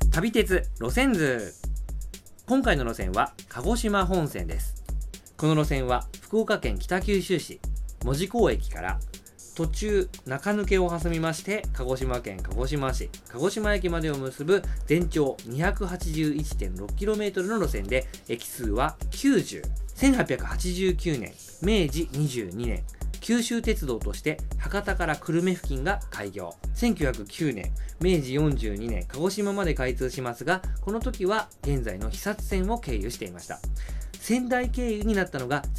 旅鉄路線図。今回の路線は鹿児島本線です。この路線は福岡県北九州市門司港駅から途中中抜けを挟みまして鹿児島県鹿児島市鹿児島駅までを結ぶ全長 281.6km の路線で、駅数は90。1889年明治22年九州鉄道として博多から久留米付近が開業。1909年明治42年鹿児島まで開通しますが、この時は現在の肥薩線を経由していました。仙台経由になったのが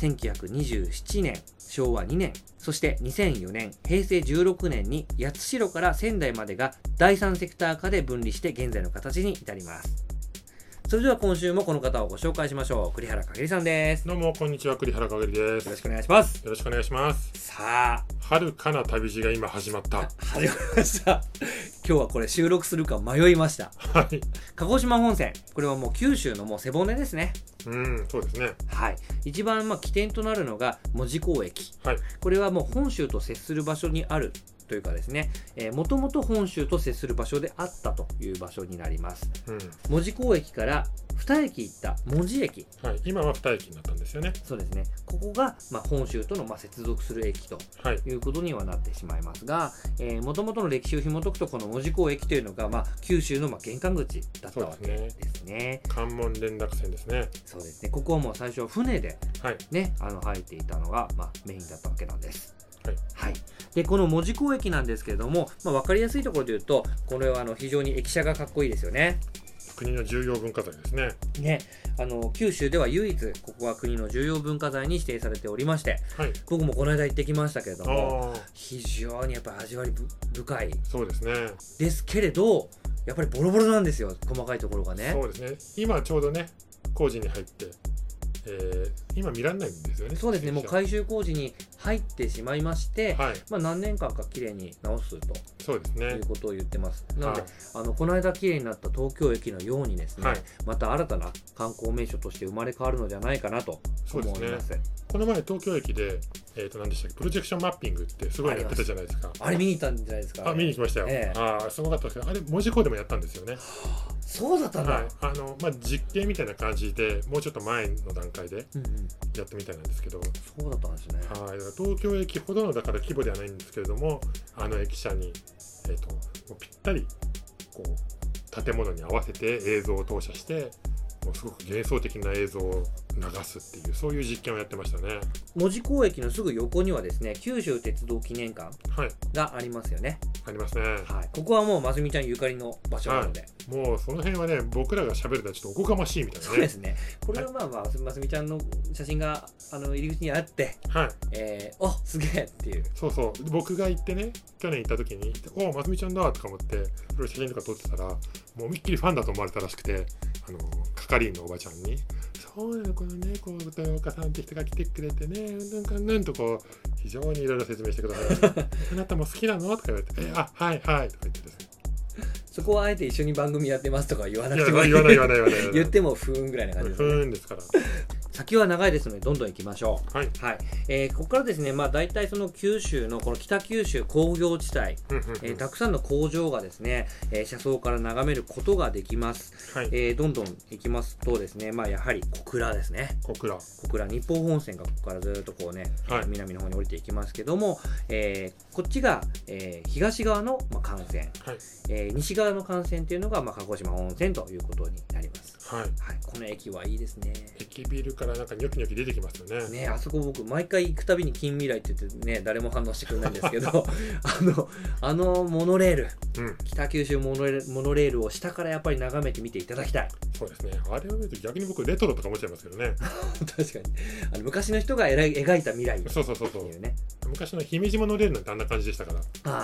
1927年昭和2年、そして2004年平成16年に八代から仙台までが第三セクター化で分離して現在の形に至ります。それでは今週もこの方をご紹介しましょう。栗原かげりさんです。 どうもこんにちは、栗原かげりです。 よろしくお願いします。 よろしくお願いします。 さあ、 遥かな旅路が今始まった。 始まりました。今日はこれ収録するか迷いました。 はい。 鹿児島本線、これはもう九州のもう背骨ですね。 そうですね。 はい。一番起点となるのが門司港駅。 はい。 これはもう本州と接する場所にあるというかですね、もともと本州と接する場所であったという場所になります。門司港駅から2駅行った門司駅。 はい。今は2駅になったんですよね。 そうですね。ここが本州との接続する駅ということにはなってしまいますが、もともとの歴史を紐解くと、この門司港駅というのが九州の玄関口だったわけですね。 関門連絡線ですね。 そうですね。ここはもう最初は船でね、入っていたのがメインだったわけなんです。 はい。 はい。で、この門司港駅なんですけれども、分かりやすいところで言うと、これは非常に駅舎がかっこいいですよね。 国の重要文化財ですね。 ね、九州では唯一ここは国の重要文化財に指定されておりまして、 はい、 僕もこの間行ってきましたけれども、非常にやっぱり味わい深い。 そうですね。 ですけれど、やっぱりボロボロなんですよ、細かいところがね。 そうですね。今ちょうどね、工事に入って、今見られないんですよね。 そうですね。もう改修工事に入ってしまいまして、 はい、 何年間かきれいに直すと。 そうですね。 いうことを言ってます。なので、この間きれいになった東京駅のようにですね、また新たな観光名所として生まれ変わるのではないかなと思います。そうですね。 この前東京駅で、何でしたっけ、プロジェクションマッピングってすごいやってたじゃないですか。 あれ見に行ったんじゃないですか。 見に行きましたよ。すごかったですけど、あれ門司港でもやったんですよね。 そうだったんだ。 実験みたいな感じでもうちょっと前の段階でやってみたいなんですけど、 そうだったんですね。 だから東京駅ほどの規模ではないんですけれども、駅舎にもうぴったりこう建物に合わせて映像を投射して、もうすごく幻想的な映像を流すっていう、そういう実験をやってましたね。 門司港駅のすぐ横にはですね、九州鉄道記念館がありますよね。 ありますね。 はい。ここはもうますみちゃんゆかりの場所なので、 もうその辺はね、僕らが喋るのはちょっとおこがましいみたいなね。 そうですね。これはますみちゃんの写真が入り口にあって、すげえっていう。 そうそう。僕が行ってね、去年行った時にますみちゃんだとか思って、それ写真とか撮ってたら、もう思いっきりファンだと思われたらしくて、係員のおばちゃんに、そうなの、このね、豊岡さんって人が来てくれてね、なんと非常にいろいろ説明してください。あなたも好きなのとか言われて、はいとか言ってですね。 そこはあえて一緒に番組やってますとか言わなくても言わない言ってもふーんぐらいな感じですね。 ふーんですから。 先は長いですのでどんどん行きましょう。 はい。 ここからですね、大体その九州のこの北九州工業地帯、たくさんの工場がですね、車窓から眺めることができます。どんどん行きますとですね、やはり小倉ですね。小倉、日豊本線がここからずっと南の方に降りていきますけども、こっちが、東側の幹線、西側の幹線というのが鹿児島本線ということになります。この駅はいいですね。 駅ビルからなんかニョキニョキ出てきますよね。 あそこ僕毎回行くたびに近未来って言ってね、誰も反応してくれないんですけどモノレール、北九州モノレールを下からやっぱり眺めてみていただきたい。 そうですね。あれを見ると逆に僕レトロとか思っちゃいますけどね。 確かに昔の人が描いた未来っていうね。 昔の姫路モノレールなんてあんな感じでしたから。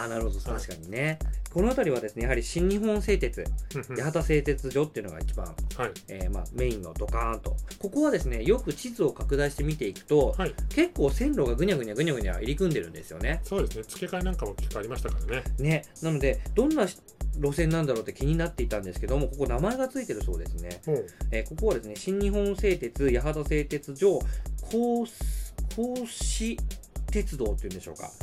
なるほど、確かにね。この辺りはですね、やはり新日本製鉄八幡製鉄所っていうのが一番メインのドカーンと。ここはですね、よく地図を拡大して見ていくと、結構線路がぐにゃぐにゃ入り組んでるんですよね。 そうですね。付け替えなんかも結構ありましたからね。 なのでどんな路線なんだろうって気になっていたんですけども、ここ名前がついてるそうですね。ここはですね、新日本製鉄八幡製鉄所甲子鉄道っていうんでしょうか。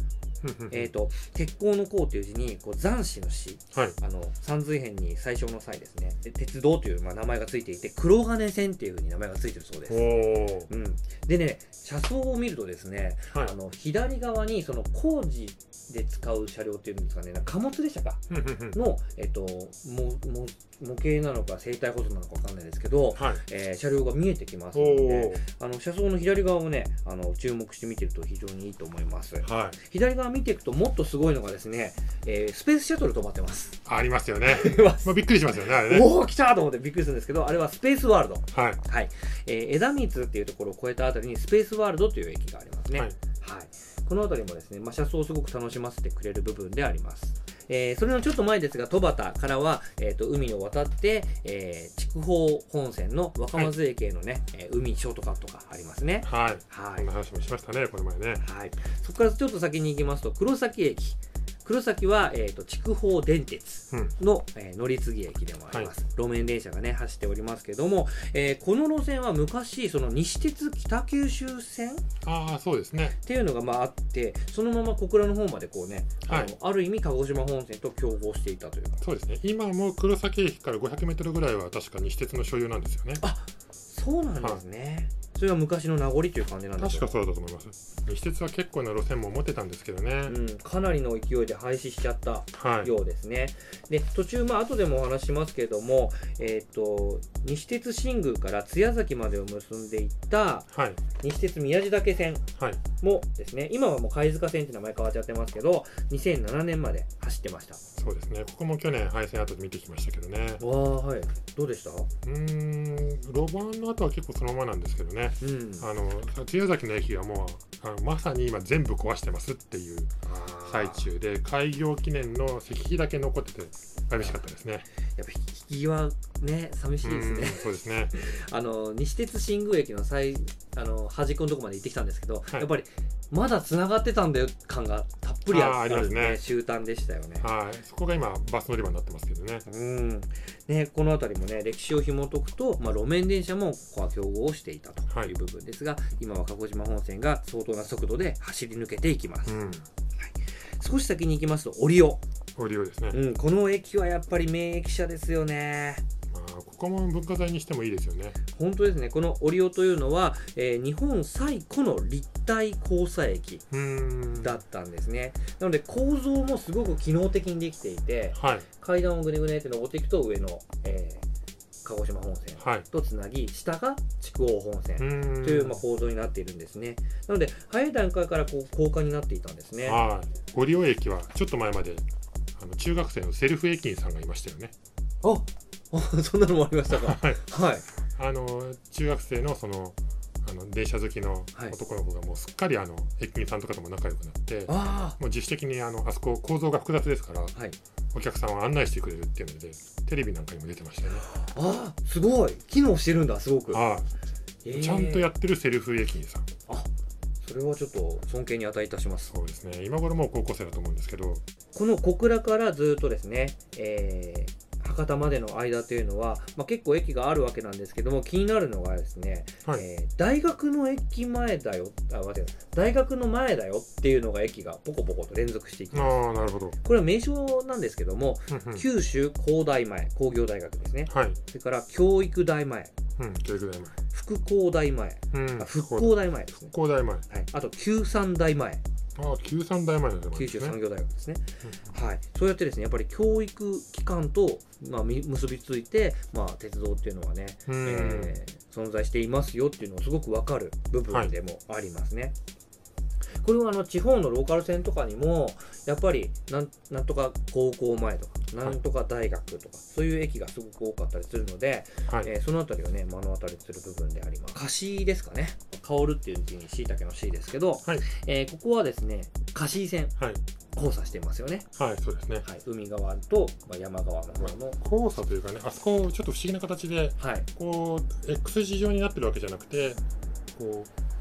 鉄鋼の鋼という字にこう残死の死、 はい。 三髄辺に最初の際ですね、で鉄道という名前がついていて、黒金線っていう風に名前がついてるそうです。 おお。 うん、でね、車窓を見るとですね、 はい。 左側にその工事で使う車両っていうんですかね、貨物列車かの、模型なのか生体保存なのか分かんないですけど、 はい。 車両が見えてきますので、車窓の左側をね注目して見てると非常にいいと思います。 はい。 左側見ていくともっとすごいのがですね、スペースシャトル止まってます。 ありますよね。まあびっくりしますよね、あれね。 おお来たと思ってびっくりするんですけど、あれはスペースワールド。 はい。 はい。枝光っていうところを越えたあたりにスペースワールドという駅がありますね。 はい。 はい、この辺りもですね、車窓をすごく楽しませてくれる部分であります。それのちょっと前ですが、戸端からは、海を渡って、筑豊本線の若松駅へのね、海ショートカットがありますね。 はい。 はい。 こんな話もしましたね、この前ね。 はい。そこからちょっと先に行きますと、黒崎駅。黒崎は、筑豊電鉄の、乗り継ぎ駅でもあります。路面電車がね、走っておりますけども、この路線は昔、その西鉄北九州線ああ、そうですね。 っていうのがあって、そのまま小倉の方までこうね、ある意味鹿児島本線と競合していたという。 そうですね。今も黒崎駅から500メートルぐらいは確か西鉄の所有なんですよね。 あ、そうなんですね。それは昔の名残という感じなんですか。 確かそうだと思います。西鉄は結構な路線も持ってたんですけどね。 かなりの勢いで廃止しちゃったようですね。で、途中後でもお話ししますけれども、西鉄新宮から津屋崎までを結んでいった、西鉄宮地岳線もですね、今はもう貝塚線って名前変わっちゃってますけど、2007年まで走ってました。 そうですね。ここも去年廃線後で見てきましたけどね。 はい。どうでした？ 路盤の後は結構そのままなんですけどね。津屋崎の駅はもうまさに今全部壊してますっていう最中で、開業記念の石碑だけ残ってて寂しかったですね。 やっぱ引きはね、寂しいですね。 そうですね。 西鉄新宮駅の端っこのとこまで行ってきたんですけど、 はい、 やっぱりまだつながってたんだよ感がたっぷりあるね、終端でしたよね。 はい、そこが今バス乗り場になってますけどね。 ね、この辺りもね、歴史を紐解くと、路面電車もここは競合していたという部分ですが、今は鹿児島本線が相当な速度で走り抜けていきます。少し先に行きますと折尾。 折尾ですね。 この駅はやっぱり名駅舎ですよね。 ここも文化財にしてもいいですよね。 本当ですね。この折尾というのは、日本最古の立体交差駅だったんですね。なので構造もすごく機能的にできていて、階段をぐねぐねって登っていくと上の、鹿児島本線とつなぎ、下が筑豊本線という構造になっているんですね。なので早い段階から高架になっていたんですね。 折尾駅はちょっと前まで中学生のセルフ駅員さんがいましたよね。 そんなのもありましたか。 中学生の電車好きの男の子がもうすっかり駅員さんとかとも仲良くなって、もう自主的にあそこ構造が複雑ですから、お客さんを案内してくれるっていうのでテレビなんかにも出てましたよね。 すごい機能してるんだ、すごく。 ちゃんとやってるセルフ駅員さん。 それはちょっと尊敬に値いたします。 そうですね。今頃もう高校生だと思うんですけど、 この小倉からずっとですね、博多までの間というのは、結構駅があるわけなんですけども、気になるのがですね、大学の駅前だよ、大学の前だよっていうのが駅がポコポコと連続していきます。 なるほど。 これは名称なんですけども、九州工大前、工業大学ですね。それから教育大前、 教育大前、 復興大前、復興大前ですね。 復興大前。 あと九三大前。 九三大前の九州産業大学ですね。そうやってですね、やっぱり教育機関と結びついて、鉄道っていうのはね、存在していますよっていうのをすごく分かる部分でもありますね。これは地方のローカル線とかにもやっぱりなんとか高校前とかなんとか大学とか、そういう駅がすごく多かったりするので、そのあたりをね目の当たりする部分であります。貸ですかね。薫っていう字に椎茸の椎ですけど、ここはですね貸線、交差してますよね。 そうですね。 海側と山側の方の交差というかね、あそこちょっと不思議な形で、こう X 字状になってるわけじゃなくて、こう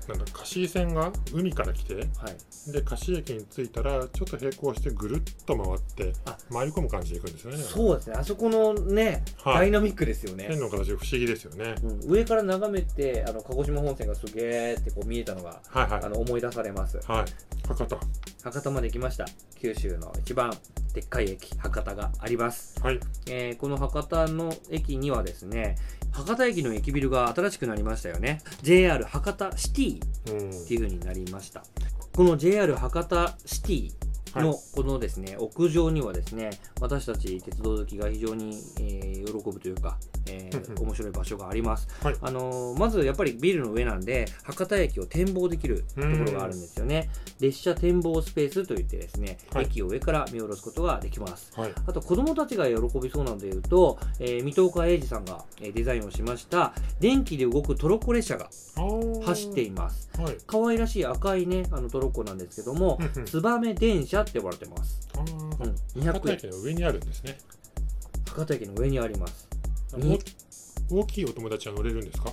なんだ貸井線が海から来て、 はいで貸井駅に着いたらちょっと並行してぐるっと回って回り込む感じでいくんですよね。 そうですね、あそこのね、 はい、 ダイナミックですよね。 線の形不思議ですよね。 上から眺めて鹿児島本線がすげーってこう見えたのが、 はいはい、 思い出されます。 はい、 博多まで来ました。九州の一番でっかい駅博多があります。 はい、 この博多の駅にはですね、博多駅の駅ビルが新しくなりましたよね。 JR 博多シティっていう風になりました。この JR 博多シティのこのですね、屋上にはですね、私たち鉄道好きが非常に、喜ぶというか、面白い場所があります。 はい、 まずやっぱりビルの上なんで博多駅を展望できるところがあるんですよね。列車展望スペースといってですね、 はい、 駅を上から見下ろすことができます。 はい、 あと子どもたちが喜びそうなのでいうと、水戸岡英二さんがデザインをしました電気で動くトロッコ列車が走っています。 はい、 可愛らしい赤いねトロッコなんですけども、ツバメ電車って呼ばれてます。 博多駅の上にあるんですね。 博多駅の上にあります。 大きいお友達は乗れるんですか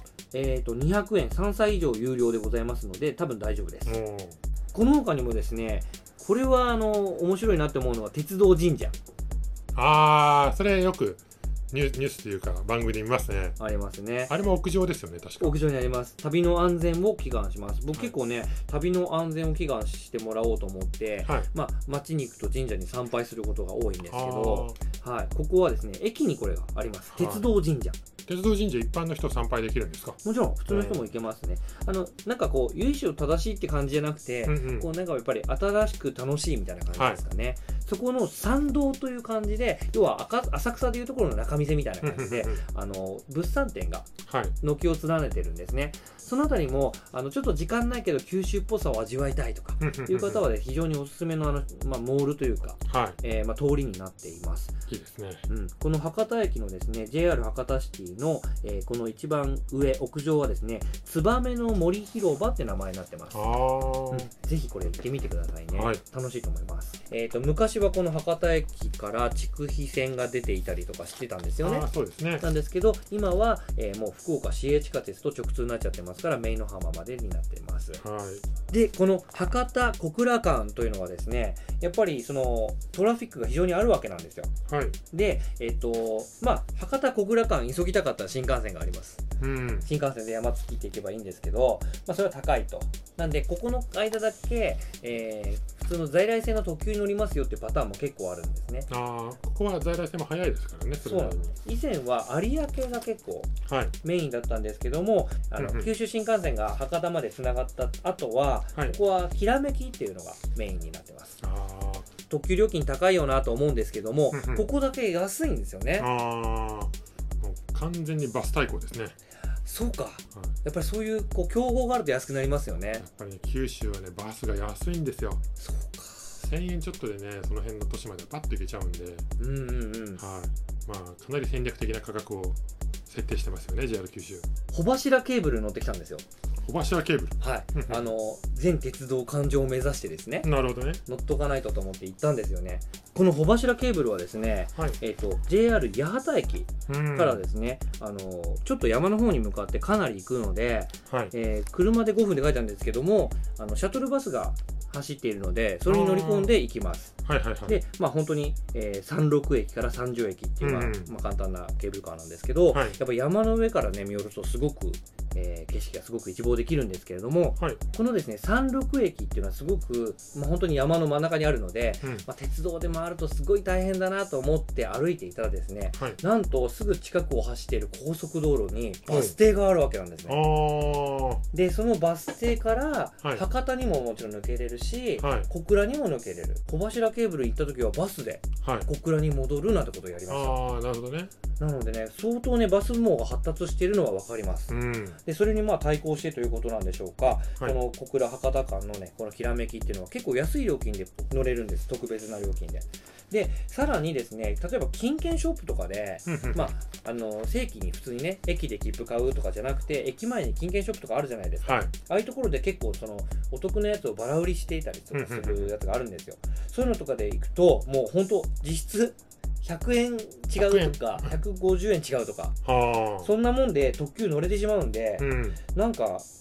？200円、3歳以上有料でございますので多分大丈夫です。この他にもですね、これは面白いなって思うのは鉄道神社。 それよくニュースというか番組で見ますね。 ありますね。 あれも屋上ですよね、確か。 屋上にあります。旅の安全を祈願します。僕結構ね、旅の安全を祈願してもらおうと思って、街に行くと神社に参拝することが多いんですけど、ここはですね、駅にこれがあります。鉄道神社。 鉄道神社一般の人参拝できるんですか？ もちろん普通の人も行けますね。なんかこう由緒正しいって感じじゃなくて、こうなんかやっぱり新しく楽しいみたいな感じですかね。そこの参道という感じで、要は浅草でいうところの仲見世みたいな感じで物産展が軒を連ねてるんですね。そのあたりもちょっと時間ないけど九州っぽさを味わいたいとかいう方は、非常におすすめのモールというか、通りになっています。 いいですね。 この博多駅のですね JR 博多シティの、この一番上屋上はですね、ツバメの森広場って名前になってます。ぜひこれ行ってみてくださいね。楽しいと思います。昔はこの博多駅から筑肥線が出ていたりとかしてたんですよね。 そうですね。 なんですけど今は、もう福岡市営地下鉄と直通になっちゃってますから姪浜までになっています。でこの博多小倉間というのはですね、やっぱりそのトラフィックが非常にあるわけなんですよ。で博多小倉間急ぎたかったら新幹線があります。新幹線で山付きって行けばいいんですけど、それは高いと。なんでここの間だけ、普通の在来線の特急に乗りますよっていうパターンも結構あるんですね。 ここは在来線も早いですからね。 そうなんです。以前は有明が結構メインだったんですけども、九州新幹線が博多までつながった後は、ここはひらめきっていうのがメインになってます。特急料金高いよなと思うんですけども、ここだけ安いんですよね。 もう完全にバス対抗ですね。 そうか、やっぱりそういう競合があると安くなりますよね。 やっぱり、九州はねバスが安いんですよ。 そうか、 1000円ちょっとでねその辺の都市までパッと行けちゃうんで、かなり戦略的な価格を設定してますよね JR 九州。 帆柱ケーブル乗ってきたんですよ。 帆柱ケーブル、 全鉄道環状を目指してですね。 なるほどね。 乗っとかないとと思って行ったんですよね。この帆柱ケーブルはですね、JR 八幡駅からですね、ちょっと山の方に向かってかなり行くので、車で5分で書いたんですけども、シャトルバスが走っているのでそれに乗り込んで行きます。で本当に、三陸駅から三条駅っていう簡単なケーブルカーなんですけど、やっぱり山の上からね見下ろすとすごく、景色がすごく一望できるんですけれども、このですね三陸駅っていうのはすごく、本当に山の真ん中にあるので、鉄道で回るとすごい大変だなと思って歩いていたらですね、なんとすぐ近くを走っている高速道路にバス停があるわけなんですね。でそのバス停から博多にももちろん抜けれるし、小倉にも抜けれる。帆柱ケーブル行った時はバスで小倉に戻るなんてことをやりました。 なるほどね。 なのでね、相当ねバス網が発達しているのは分かります。でそれに対抗してということなんでしょうか、この小倉博多間のねこのひらめきっていうのは結構安い料金で乗れるんです。特別な料金で。でさらにですね、例えば金券ショップとかで正規に普通にね駅で切符買うとかじゃなくて、駅前に金券ショップとかあるじゃないですか。ああいうところで結構そのお得なやつをバラ売りしていたりとかするやつがあるんですよ。そういうのとかで行くともう本当実質100円違うとか150円違うとか、そんなもんで特急乗れてしまうんで、なんか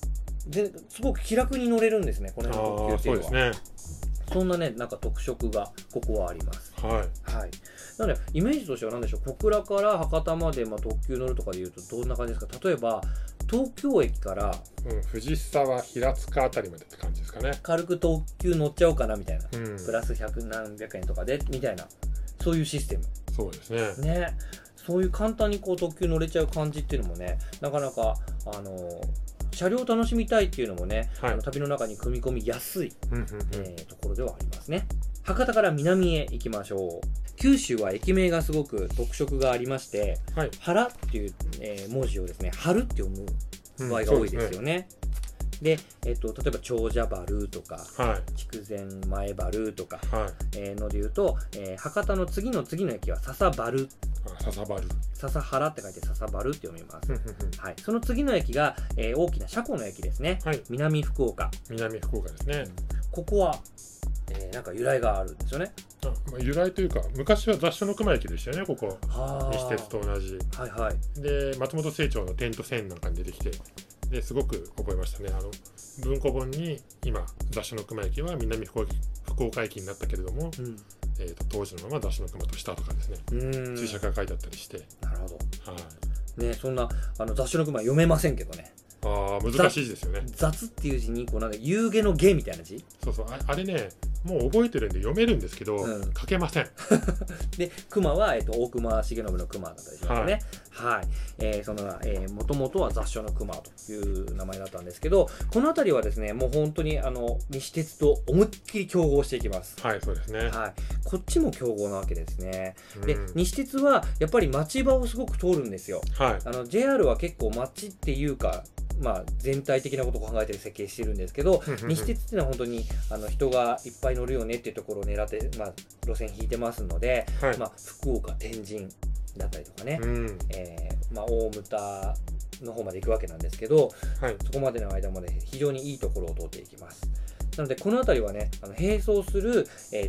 すごく気楽に乗れるんですね、この辺の特急っていうのは。 そうですね。 そんなね、なんか特色がここはあります。 はい。 はい。なので、イメージとしては何でしょう、小倉から博多まで、特急乗るとかでいうと、どんな感じですか。例えば、東京駅から、 藤沢、平塚あたりまでって感じですかね。 軽く特急乗っちゃおうかなみたいな。 うん、 プラス100何百円とかで、みたいな。そういうシステム。 そうですね。 ね。そういう簡単にこう特急乗れちゃう感じっていうのもね、なかなか、車両を楽しみたいっていうのもね、 はい、 旅の中に組み込みやすい、ところではありますね。博多から南へ行きましょう。九州は駅名がすごく特色がありまして、 はい、 原っていう、文字をですね、春って読む場合が多いですよね。で、例えば長者原とか、筑前前原とか、ので言うと、博多の次の駅は笹原。笹原って書いて笹原って読みます。はい、その次の駅が、大きな車庫の駅ですね。南福岡。 南福岡ですね。 ここは、なんか由来があるんですよね。 由来というか、昔は雑所の熊駅でしたよね、ここ。西鉄と同じ。で、松本清張の点と線なんかに出てきて、ですごく覚えましたね。文庫本に今、雑所の熊駅は南福岡駅になったけれども、当時のまま雑所の熊としたとかですね、注釈が書いてあったりして。 なるほど。ね、そんな雑所の熊読めませんけどね。 難しいですよね。 雑っていう字になんか夕げのげみたいな字。 そうそう、あれね、もう覚えてるんで読めるんですけど、書けません。 で、熊は大隈重信の熊だったりしますね。はい。そのもともとは雑所の熊という名前だったんですけど、この辺りはですね、もう本当に西鉄と思いっきり競合していきます。 はい、そうですね。 はい。こっちも競合なわけですね。で、西鉄はやっぱり町場をすごく通るんですよ。JR は結構町っていうか、全体的なことを考えて設計してるんですけど、西鉄っていうのは本当に人がいっぱい乗るよねっていうところを狙って、路線引いてますので、福岡、天神だったりとかね、大牟田の方まで行くわけなんですけど、そこまでの間まで非常にいいところを通っていきます。なのでこの辺りはね、並走する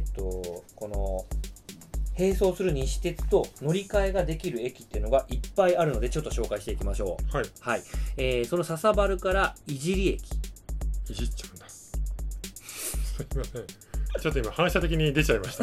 並走する西鉄と乗り換えができる駅っていうのがいっぱいあるので、ちょっと紹介していきましょう。その笹原から井尻駅。 いじっちゃうんだ。すいません。ちょっと今反射的に出ちゃいました。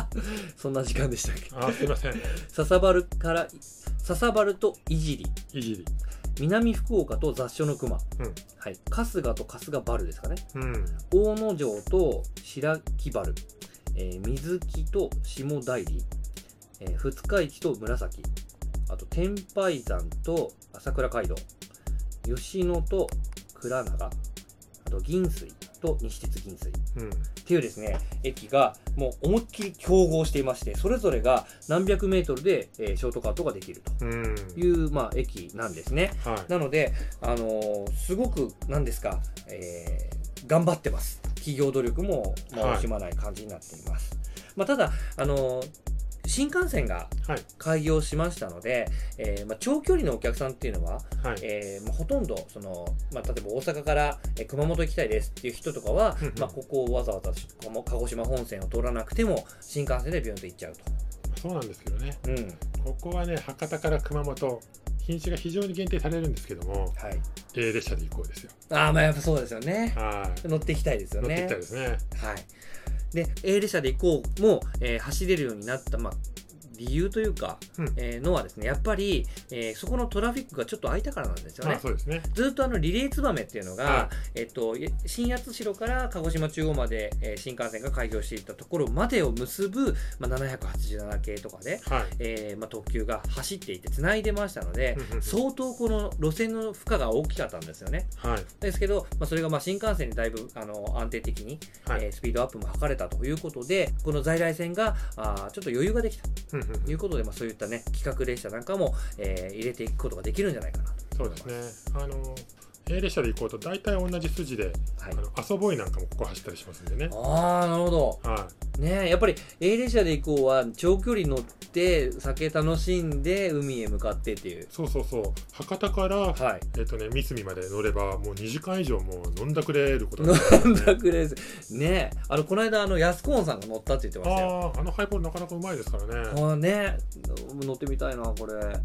そんな時間でしたっけ。 すいません。 笹原と井尻。南福岡と雑所の熊。春日と春日原ですかね。大野城と白木原。水木と下平、二日市と紫、あと天拝山と朝倉街道、吉野と倉永、あと銀水と西鉄銀水、っていうですね、駅がもう思いっきり競合していまして、それぞれが何百メートルで、ショートカットができるという、駅なんですね。なので、すごく何ですか、頑張ってます。企業努力も惜しまない感じになっています。ただ新幹線が開業しましたので、長距離のお客さんっていうのは、ほとんど例えば大阪から熊本行きたいですっていう人とかは、ここをわざわざ鹿児島本線を通らなくても新幹線でビューンと行っちゃうと。 そうなんですけどね、ここはね、博多から熊本品種が非常に限定されるんですけども、列車で行こうですよ。 やっぱそうですよね。乗っていきたいですよね。 乗っていきたいですね。 で、列車で行こうも、走れるようになった、理由というか、のはですね、やっぱり、そこのトラフィックがちょっと空いたからなんですよね。 そうですね。 ずっとリレーツバメっていうのが、新八代から鹿児島中央まで、新幹線が開業していったところまでを結ぶ、787系とかで、特急が走っていて繋いでましたので、相当この路線の負荷が大きかったんですよね。ですけど、それが新幹線にだいぶ安定的に、スピードアップも図れたということで、この在来線がちょっと余裕ができたということで、そういったね、企画列車なんかも、入れていくことができるんじゃないかなと。 そうですね。A 列車で行こうと大体同じ筋で、阿蘇ボイなんかもここ走ったりしますんでね。 なるほど。ね、やっぱり A 列車で行こうは長距離乗って酒楽しんで海へ向かってっていう。 そう博多から、三角まで乗ればもう2時間以上もう飲んだくれることができる、 飲んだくれですね。この間安子音さんが乗ったって言ってましたよ。 ハイボールなかなかうまいですからね。 ね、乗ってみたいなこれ。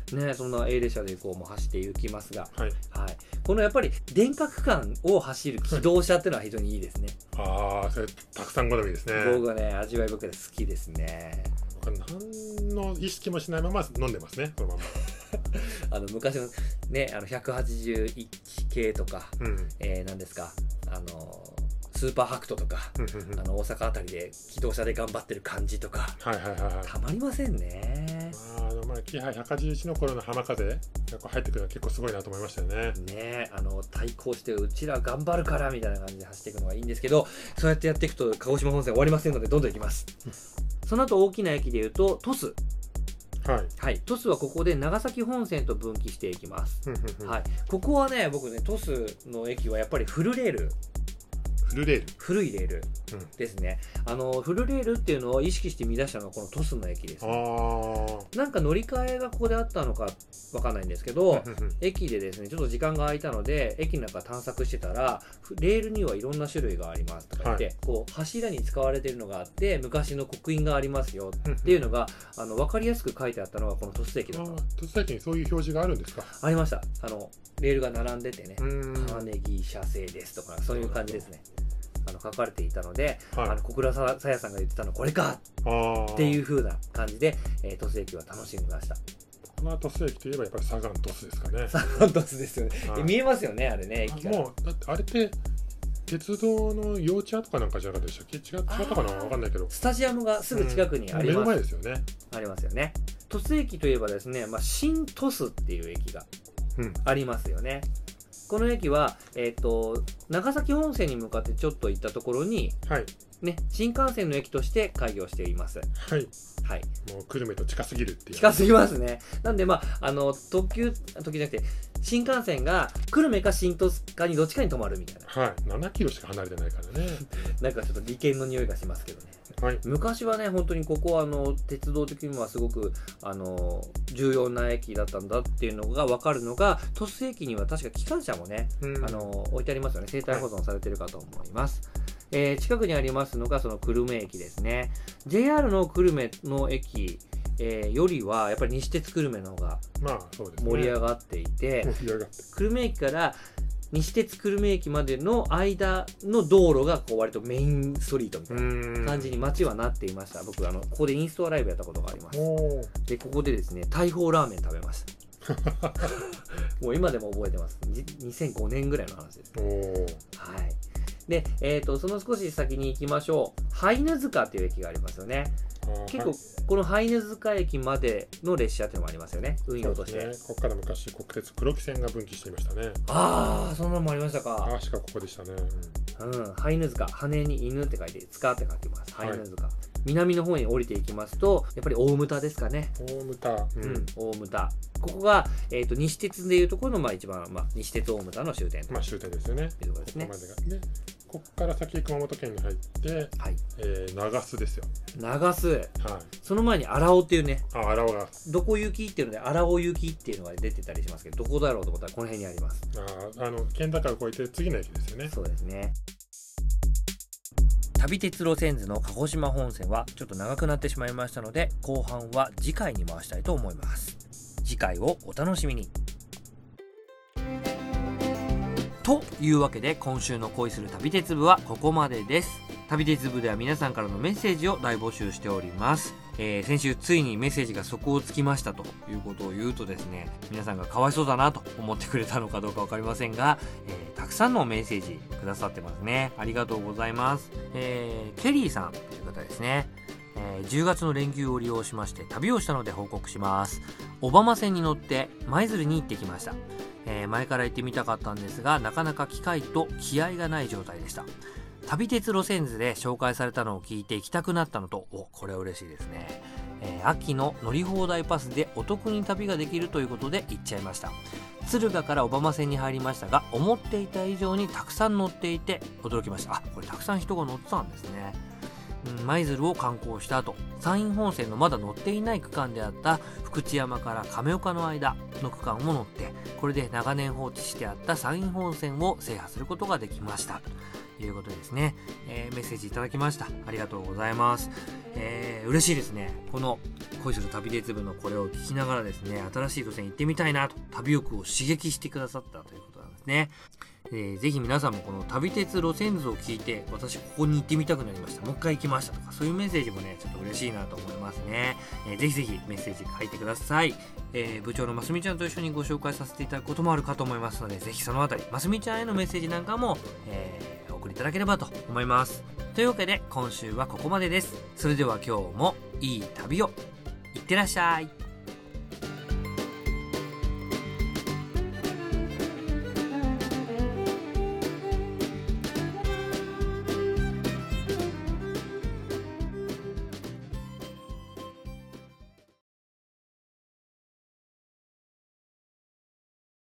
ね、そんな A 列車でこうも走って行きますが、 はい。 このやっぱり電化区間を走る気動車っていうのは非常にいいですね。 ああ、それたくさん好みですね。 僕はね、味わい深くて好きですね。 何の意識もしないまま飲んでますね、そのまま。 昔のね、181系とか、何ですか、スーパーハクトとか、大阪あたりで気動車で頑張ってる感じとか、たまりませんね。 キハ181の頃の浜風が入ってくるのは結構すごいなと思いましたよね。 対抗してうちら頑張るからみたいな感じで走っていくのがいいんですけど、そうやってやっていくと鹿児島本線終わりませんのでどんどん行きます。その後大きな駅でいうと鳥栖。鳥栖はここで長崎本線と分岐していきます。ここはね、僕ね、鳥栖の駅はやっぱりフルレール、古いレールですね。フルレールっていうのを意識して見出したのがこの鳥栖の駅です、なんか乗り換えがここであったのかわかんないんですけど、駅でですねちょっと時間が空いたので駅の中探索してたら、レールにはいろんな種類がありますとか言って、こう柱に使われているのがあって、昔の刻印がありますよっていうのが分かりやすく書いてあったのがこの鳥栖駅だった。 鳥栖駅にそういう表示があるんですか？ ありました。レールが並んでてね、川根木社製ですとかそういう感じですね。書かれていたので、小倉さやさんが言ってたのこれかっていう風な感じで、鳥栖駅は楽しみました。 鳥栖駅といえばやっぱりサガン鳥栖ですかね。 サガン鳥栖ですよね。見えますよね、あれね、駅から。 もうだってあれって鉄道の幼稚園とかなんかじゃなかったでしたっけ？違ったかな、分かんないけど、 スタジアムがすぐ近くにあります。 目の前ですよね。 ありますよね。鳥栖駅といえばですね、新鳥栖っていう駅がありますよね。この駅は、長崎本線に向かってちょっと行ったところに、新幹線の駅として開業しています。もう久留米と近すぎるっていう。 近すぎますね。なんで特急じゃなくて新幹線が久留米か新鳥栖かにどっちかに止まるみたいな。 7キロしか離れてないからね。 なんかちょっと利権の匂いがしますけどね。昔はね、本当にここは鉄道的にはすごく重要な駅だったんだっていうのが分かるのが、鳥栖駅には確か機関車もね、置いてありますよね。生態保存されてるかと思います。近くにありますのがその久留米駅ですね。 JR の久留米の駅、よりはやっぱり西鉄久留米の方が盛り上がっていて、久留米駅から西鉄久留米駅までの間の道路がこう割とメインストリートみたいな感じに街はなっていました。僕ここでインストアライブやったことがあります。でここでですね大砲ラーメン食べましたもう今でも覚えてます。2005年ぐらいの話です。で、その少し先に行きましょう。ハイヌ塚っていう駅がありますよね。結構このハイヌ塚駅までの列車っていうのもありますよね、運用として。 ここから昔国鉄黒木線が分岐していましたね。 そんなのもありましたか。 確かここでしたね。 ハイヌ塚、羽に犬って書いて塚って書きます。ハイヌ塚、南の方に降りていきますとやっぱり大牟田ですかね。大牟田、ここが、西鉄でいうところの一番、西鉄大牟田の終点終点ですよね。 というところですね。 ここから先熊本県に入って、長洲ですよ。 長洲、その前に荒尾っていうね、 荒尾がどこ行きっていうので荒尾行きっていうのが出てたりしますけど、どこだろうと思ったらこの辺にあります。 県境を越えて次の駅ですよね。 そうですね。旅鉄路線図の鹿児島本線はちょっと長くなってしまいましたので、後半は次回に回したいと思います。次回をお楽しみに。というわけで今週の恋する旅鉄部はここまでです。旅鉄部では皆さんからのメッセージを大募集しております。先週ついにメッセージが底をつきましたということを言うとですね、皆さんがかわいそうだなと思ってくれたのかどうか分かりませんが、たくさんのメッセージくださってますね。ありがとうございます。ケリーさんという方ですね。10月の連休を利用しまして旅をしたので報告します。小浜線に乗って舞鶴に行ってきました。前から行ってみたかったんですが、なかなか機会と気合がない状態でした。旅鉄路線図で紹介されたのを聞いて行きたくなったのと、これは嬉しいですね。秋の乗り放題パスでお得に旅ができるということで行っちゃいました。敦賀から小浜線に入りましたが、思っていた以上にたくさん乗っていて驚きました。これたくさん人が乗ってたんですね。舞鶴を観光した後、山陰本線のまだ乗っていない区間であった福知山から亀岡の間の区間を乗って、これで長年放置してあった山陰本線を制覇することができました。 いうことですね。メッセージいただきました。ありがとうございます。嬉しいですね。この恋する旅鉄部のこれを聞きながらですね、新しい路線行ってみたいなと、旅欲を刺激してくださったということなんですね。ぜひ皆さんもこの旅鉄路線図を聞いて、私ここに行ってみたくなりました、もう一回行きましたとか、そういうメッセージもねちょっと嬉しいなと思いますね。ぜひぜひメッセージ書いてください。部長のますみちゃんと一緒にご紹介させていただくこともあるかと思いますので、ぜひそのあたりますみちゃんへのメッセージなんかも、お送りいただければと思います。というわけで今週はここまでです。それでは今日もいい旅をいってらっしゃい。